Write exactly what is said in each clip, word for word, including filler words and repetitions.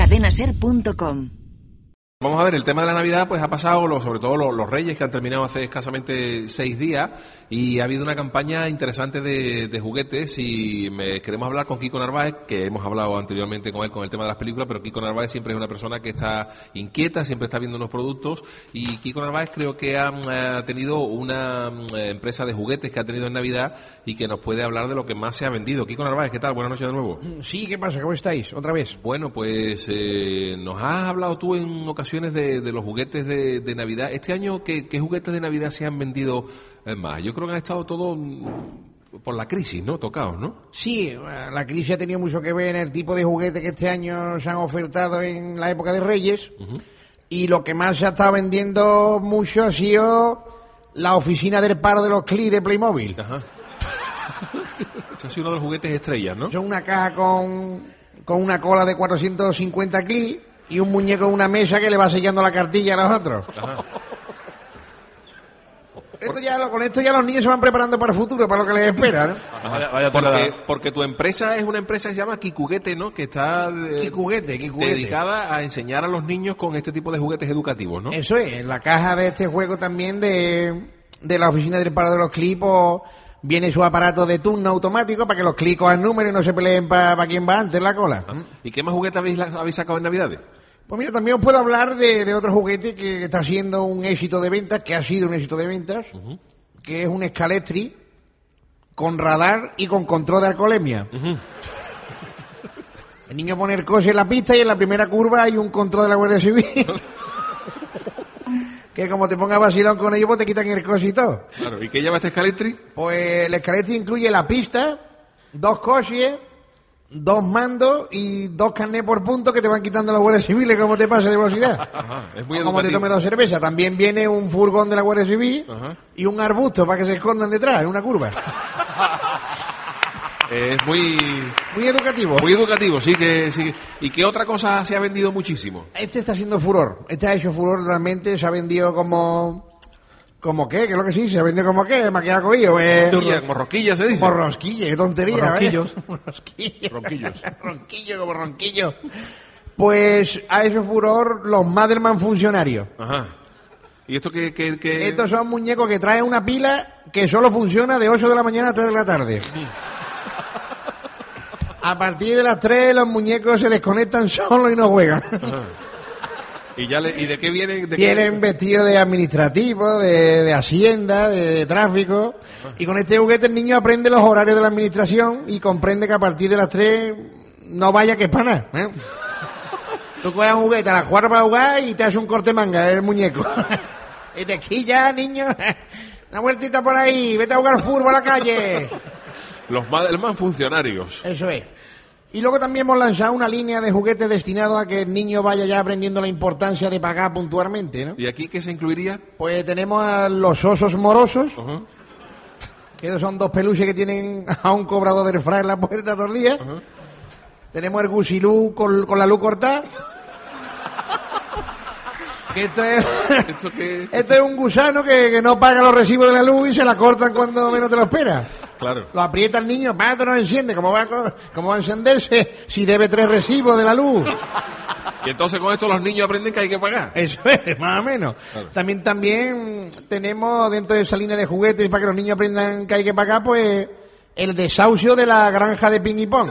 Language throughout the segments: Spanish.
cadena ser punto com. Vamos a ver, el tema de la Navidad pues ha pasado, lo, sobre todo los, los Reyes, que han terminado hace escasamente seis días, y ha habido una campaña interesante de, de juguetes, y me, queremos hablar con Kiko Narváez, que hemos hablado anteriormente con él con el tema de las películas, pero Kiko Narváez siempre es una persona que está inquieta, siempre está viendo unos productos, y Kiko Narváez creo que ha, ha tenido una eh, empresa de juguetes que ha tenido en Navidad y que nos puede hablar de lo que más se ha vendido. Kiko Narváez, ¿qué tal? Buenas noches de nuevo. Sí, ¿qué pasa? ¿Cómo estáis? Otra vez. Bueno, pues eh, nos has hablado tú en ocasiones De, de los juguetes de, de Navidad. Este año, ¿qué, ¿qué juguetes de Navidad se han vendido más? Yo creo que han estado todos por la crisis, ¿no? Tocados, ¿no? Sí, la crisis ha tenido mucho que ver en el tipo de juguetes que este año se han ofertado en la época de Reyes. Uh-huh. Y lo que más se ha estado vendiendo mucho ha sido la oficina del paro de los clics de Playmobil. Ajá. Ese ha sido uno de los juguetes estrellas, ¿no? Son una caja con, con una cola de cuatrocientos cincuenta clics y un muñeco en una mesa que le va sellando la cartilla a los otros. Ajá. Esto ya, con esto ya los niños se van preparando para el futuro, para lo que les espera, ¿no? Vaya, vaya porque, porque tu empresa es una empresa que se llama Kikuguete, ¿no? Que está de, Kikuguete, Kikuguete. dedicada a enseñar a los niños con este tipo de juguetes educativos, ¿no? Eso es, en la caja de este juego también de, de la oficina del paro de los clipos viene su aparato de turno automático para que los clics cojan números y no se peleen para pa quién va antes en la cola. ¿Ah? ¿Y qué más juguetes habéis, habéis sacado en Navidades? Pues mira, también os puedo hablar de, de otro juguete que está siendo un éxito de ventas, que ha sido un éxito de ventas, uh-huh. que es un Scalextric con radar y con control de alcoholemia. Uh-huh. El niño pone el coche en la pista y en la primera curva hay un control de la Guardia Civil. Que como te pongas vacilón con ellos, pues te quitan el coche y todo. Claro, ¿y qué lleva este Scalextric? Pues el Scalextric incluye la pista, dos coches, dos mandos y dos carnés por punto que te van quitando las guardias civiles como te pase de velocidad. Ajá, es muy educativo. Como te tomes dos cervezas. También viene un furgón de la Guardia Civil. Ajá. Y un arbusto para que se escondan detrás, en una curva. Es muy... Muy educativo. Muy educativo, sí que sí. ¿Y qué otra cosa se ha vendido muchísimo? Este está haciendo furor. Este ha hecho furor realmente. Se ha vendido como... ¿Cómo qué? ¿Qué es lo que sí? ¿Se vende como qué? ¿Me ha quedado cogido? Eh... Como rosquillas se dice. Como rosquillas, qué tontería. Ronquillos. ¿eh? Ronquillos. Ronquillos. Ronquillo, como ronquillo. Pues ha hecho furor los Madelman funcionarios. Ajá. ¿Y esto qué, qué, qué...? Estos son muñecos que traen una pila que solo funciona de ocho de la mañana a tres de la tarde. A partir de las tres los muñecos se desconectan solos y no juegan. Ajá. ¿Y, ya le, ¿Y de qué vienen? De vienen qué... vestidos de administrativo, de, de hacienda, de, de tráfico. Ah. Y con este juguete el niño aprende los horarios de la administración y comprende que a partir de las tres no vaya que es para nada. ¿eh? Tú coges un juguete a las cuatro para jugar y te hace un corte manga, el muñeco. Y te quilla, niño. Una vueltita por ahí, vete a jugar fútbol a la calle. Los Madelman funcionarios. Eso es. Y luego también hemos lanzado una línea de juguetes destinado a que el niño vaya ya aprendiendo la importancia de pagar puntualmente, ¿no? ¿Y aquí qué se incluiría? Pues tenemos a los osos morosos, uh-huh. que son dos peluches que tienen a un cobrador del fray en la puerta todos los días. Uh-huh. Tenemos el gusilú con, con la luz cortada. Que esto es, ¿Esto, qué? esto es un gusano que, que no paga los recibos de la luz y se la cortan cuando menos te lo esperas. Claro. Lo aprieta el niño, ¡pam! No enciende. ¿Cómo va, ¿Cómo va a encenderse si debe tres recibos de la luz? Y entonces con esto los niños aprenden que hay que pagar. Eso es, más o menos. Claro. También también tenemos dentro de esa línea de juguetes para que los niños aprendan que hay que pagar, pues el desahucio de la granja de ping y pong.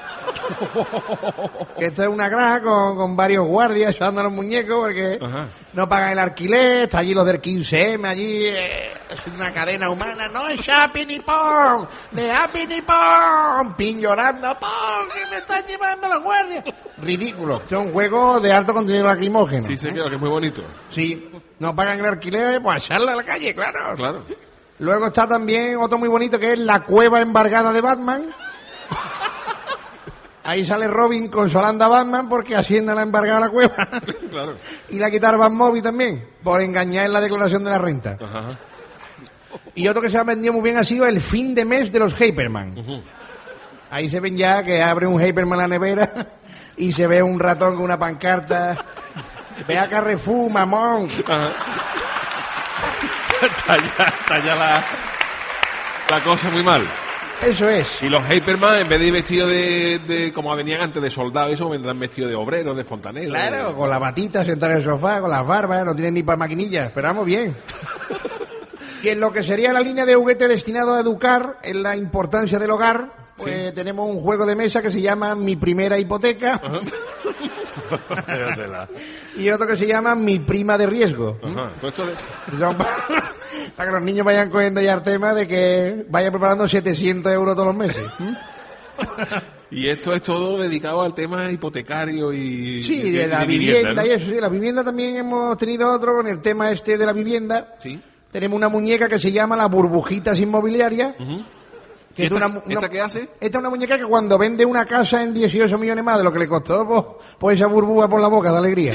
Que esto es una granja con, con varios guardias ayudando a los muñecos porque Ajá. no pagan el alquiler, está allí los del quince eme, allí eh, es una cadena humana, no es Happy ni Pong, de Happy ni Pong, Pin llorando, Pong, que me están llevando los guardias. Ridículo, esto es un juego de alto contenido lacrimógeno. Sí, sí, ¿eh? Claro, que es muy bonito. Sí, no pagan el alquiler, pues echarla a la calle, claro. Claro. Luego está también otro muy bonito que es la cueva embargada de Batman. Ahí sale Robin consolando a Batman porque Hacienda le ha embargado la cueva. Claro. Y la quitar Batmóvil también, por engañar en la declaración de la renta. Ajá. Y otro que se ha vendido muy bien ha sido el fin de mes de los Hyperman. Uh-huh. Ahí se ven ya que abre un Hyperman la nevera y se ve un ratón con una pancarta. Ve a Carrefour, mamón. Ajá. Está ya, está ya la, la cosa muy mal. Eso es. Y los Hyperman, en vez de ir vestidos de, de, como venían antes, de soldados, eso vendrán vestidos de obreros, de fontaneros. Claro, de... con la batita, sentar en el sofá, con las barbas, no tienen ni para maquinillas, pero vamos bien. Y en lo que sería la línea de juguete destinado a educar en la importancia del hogar, pues sí. Tenemos un juego de mesa que se llama Mi Primera Hipoteca. Y otro que se llama Mi Prima de Riesgo. Ajá. ¿Todo esto de... Son para, para que los niños vayan cogiendo ya el tema de que vayan preparando setecientos euros todos los meses. Y esto es todo dedicado al tema hipotecario y... Sí, de, de la de vivienda, vivienda, ¿no? y eso, sí, la vivienda también hemos tenido otro con el tema este de la vivienda. Sí. Tenemos una muñeca que se llama la Burbujitas Inmobiliaria. Uh-huh. Que ¿Esta, es una, una, ¿Esta qué hace? Esta es una muñeca que cuando vende una casa en dieciocho millones más de lo que le costó, pues, pues esa burbuja por la boca de alegría.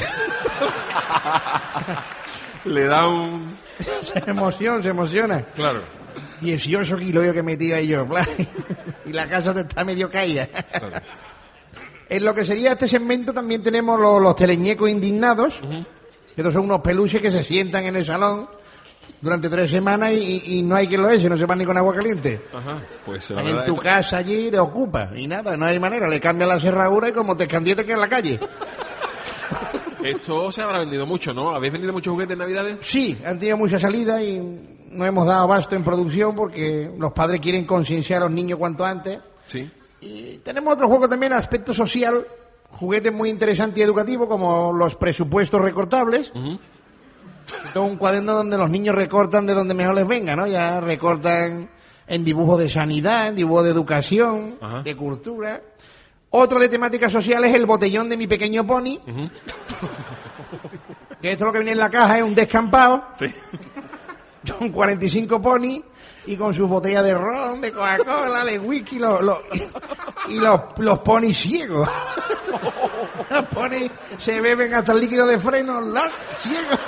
Le da un... Se emociona, se emociona. Claro. dieciocho kilos yo que metí ahí yo, y la casa te está medio caída. Claro. En lo que sería este segmento también tenemos los, los teleñecos indignados. Uh-huh. Estos son unos peluches que se sientan en el salón durante tres semanas y, y no hay quien lo eche, no se van ni con agua caliente. Ajá, pues la en verdad tu esto... casa allí te ocupa y nada, no hay manera, le cambia la cerradura y como te escandiete que en la calle. Esto se habrá vendido mucho, ¿no? ¿Habéis vendido muchos juguetes en Navidades? Sí, han tenido mucha salida y no hemos dado abasto en producción porque los padres quieren concienciar a los niños cuanto antes. Sí. Y tenemos otro juego también, aspecto social, juguetes muy interesantes y educativos como los presupuestos recortables. Uh-huh. Esto es un cuaderno donde los niños recortan de donde mejor les venga, ¿no? Ya recortan en dibujo de sanidad, en dibujo de educación, uh-huh. de cultura. Otro de temáticas sociales es el botellón de Mi Pequeño Pony. Uh-huh. Que esto lo que viene en la caja es un descampado. Sí. Son cuarenta y cinco ponis y con sus botellas de ron, de Coca-Cola, de whisky, los, los, y los, los ponis ciegos. Los ponis se beben hasta el líquido de freno, los ciegos.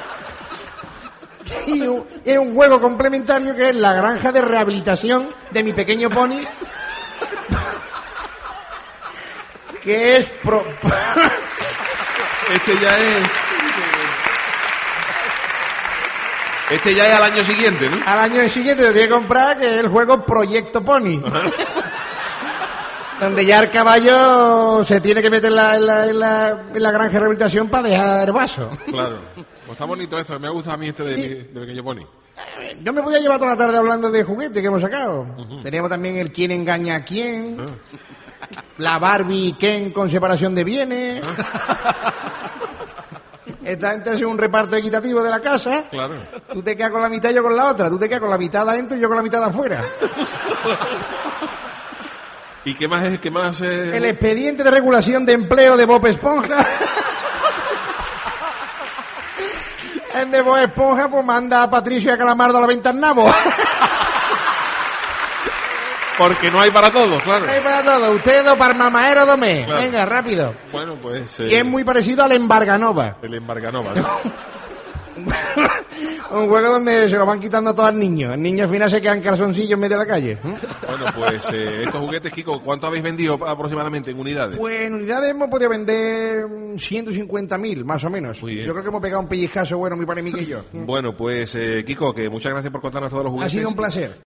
Y un, es un juego complementario que es la granja de rehabilitación de Mi Pequeño Pony, que es pro... este ya es este ya es al año siguiente, ¿no? Al año siguiente lo tiene que comprar, que es el juego Proyecto Pony. Donde ya el caballo se tiene que meter en la, en la, en la, en la granja de rehabilitación para dejar el vaso. Claro. Pues está bonito esto, me gusta a mí este de, sí. de Pequeño Pony. Yo me podía llevar toda la tarde hablando de juguetes que hemos sacado. Uh-huh. Teníamos también el quién engaña a quién, uh-huh. la Barbie y Ken con separación de bienes. Uh-huh. Esta gente hace un reparto equitativo de la casa. Claro. Tú te quedas con la mitad y yo con la otra. Tú te quedas con la mitad adentro y yo con la mitad de afuera. ¿Y qué más es? ¿Qué más es? El expediente de regulación de empleo de Bob Esponja. El de Bob Esponja pues manda a Patricio y a Calamardo a la venta en nabo. Porque no hay para todos, claro. No hay para todos. Ustedes dos para mamaero domé. Claro. Venga, rápido. Bueno, pues... Eh... Y es muy parecido al Embarganova. El Embarganova, ¿no? Un juego donde se lo van quitando todos al niño. El niño al final se queda en calzoncillo en medio de la calle. Bueno, pues eh, estos juguetes, Kiko, ¿cuánto habéis vendido aproximadamente en unidades? Pues en unidades hemos podido vender ciento cincuenta mil, más o menos. Yo creo que hemos pegado un pellizcazo bueno, mi padre, mí que yo. Bueno, pues eh, Kiko, que muchas gracias por contarnos todos los juguetes. Ha sido un placer.